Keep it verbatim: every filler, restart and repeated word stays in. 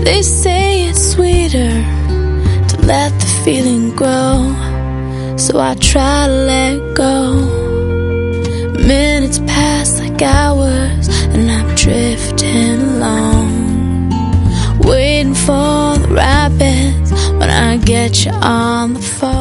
They say it's sweeter to let the feeling grow, so I try to let go. Minutes pass like hours, and I'm drifting along, waiting for the rapids when I get you on the phone.